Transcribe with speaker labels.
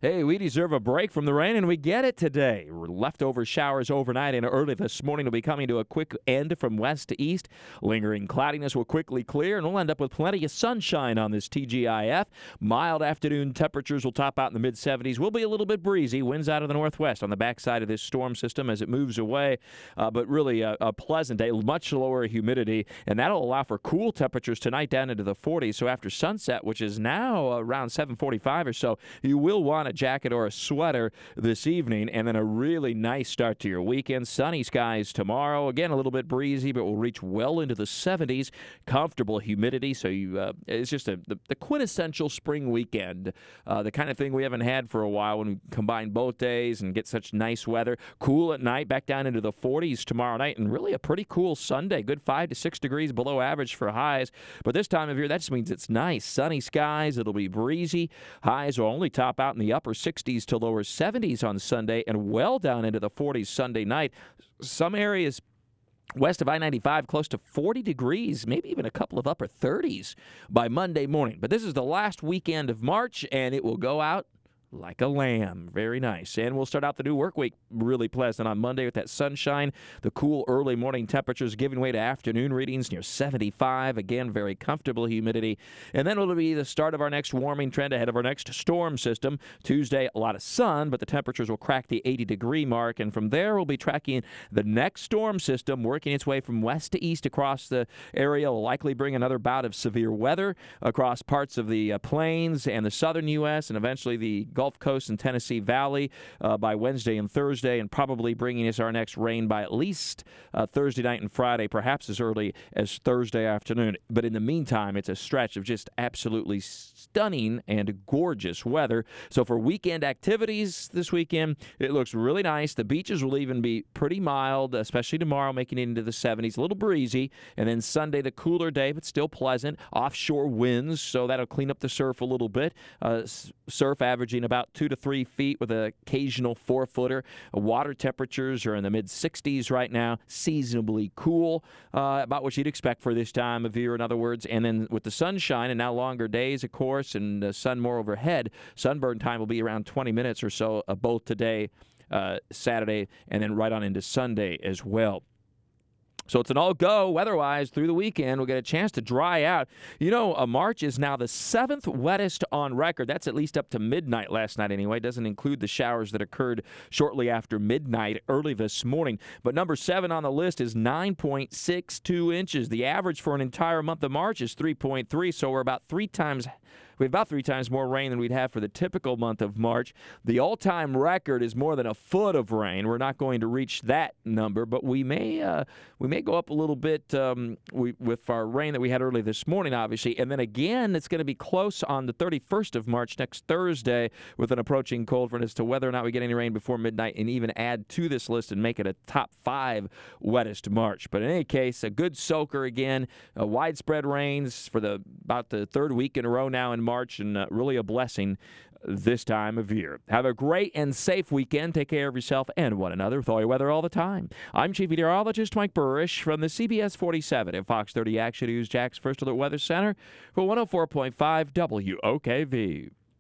Speaker 1: Hey, we deserve a break from the rain, and we get it today. Leftover showers overnight and early this morning will be coming to a quick end from west to east. Lingering cloudiness will quickly clear, and we'll end up with plenty of sunshine on this TGIF. Mild afternoon temperatures will top out in the mid-70s. Will be a little bit breezy. Winds out of the northwest on the backside of this storm system as it moves away, but really a pleasant day. Much lower humidity, and that'll allow for cool temperatures tonight down into the 40s. So after sunset, which is now around 7:45 or so, you will want a jacket or a sweater this evening, and then a really nice start to your weekend. Sunny skies tomorrow. Again, a little bit breezy, but we'll reach well into the 70s. Comfortable humidity, so it's just the quintessential spring weekend, the kind of thing we haven't had for a while when we combine both days and get such nice weather. Cool at night, back down into the 40s tomorrow night, and really a pretty cool Sunday. Good 5 to 6 degrees below average for highs, but this time of year, that just means it's nice. Sunny skies, it'll be breezy. Highs will only top out in the upper 60s to lower 70s on Sunday and well down into the 40s Sunday night. Some areas west of I-95 close to 40 degrees, maybe even a couple of upper 30s by Monday morning. But this is the last weekend of March, and it will go out like a lamb. Very nice. And we'll start out the new work week really pleasant on Monday with that sunshine. The cool early morning temperatures giving way to afternoon readings near 75. Again, very comfortable humidity. And then it'll be the start of our next warming trend ahead of our next storm system. Tuesday, a lot of sun, but the temperatures will crack the 80-degree mark. And from there, we'll be tracking the next storm system working its way from west to east across the area. Will likely bring another bout of severe weather across parts of the plains and the southern U.S. and eventually the Gulf Coast and Tennessee Valley by Wednesday and Thursday, and probably bringing us our next rain by at least Thursday night and Friday, perhaps as early as Thursday afternoon. But in the meantime, it's a stretch of just absolutely stunning and gorgeous weather. So for weekend activities this weekend, it looks really nice. The beaches will even be pretty mild, especially tomorrow, making it into the 70s, a little breezy. And then Sunday, the cooler day, but still pleasant. Offshore winds, so that'll clean up the surf a little bit. Surf averaging about 2 to 3 feet with an occasional 4-footer. Water temperatures are in the mid-60s right now, seasonably cool, about what you'd expect for this time of year, in other words. And then with the sunshine and now longer days, of course, and the sun more overhead, sunburn time will be around 20 minutes or so, both today, Saturday, and then right on into Sunday as well. So it's an all-go weather-wise through the weekend. We'll get a chance to dry out. You know, March is now the 7th wettest on record. That's at least up to midnight last night anyway. It doesn't include the showers that occurred shortly after midnight early this morning. But number 7 on the list is 9.62 inches. The average for an entire month of March is 3.3, so we're about 3 times... We have about 3 times more rain than we'd have for the typical month of March. The all-time record is more than a foot of rain. We're not going to reach that number, but we may go up a little bit with our rain that we had early this morning, obviously. And then again, it's going to be close on the 31st of March, next Thursday, with an approaching cold front as to whether or not we get any rain before midnight and even add to this list and make it a top 5 wettest March. But in any case, a good soaker again. Widespread rains for about the 3rd week in a row now in March, and really a blessing this time of year. Have a great and safe weekend. Take care of yourself and one another with all your weather all the time. I'm Chief Meteorologist Mike Burrish from the CBS 47 at Fox 30 Action News Jack's First Alert Weather Center for 104.5 WOKV.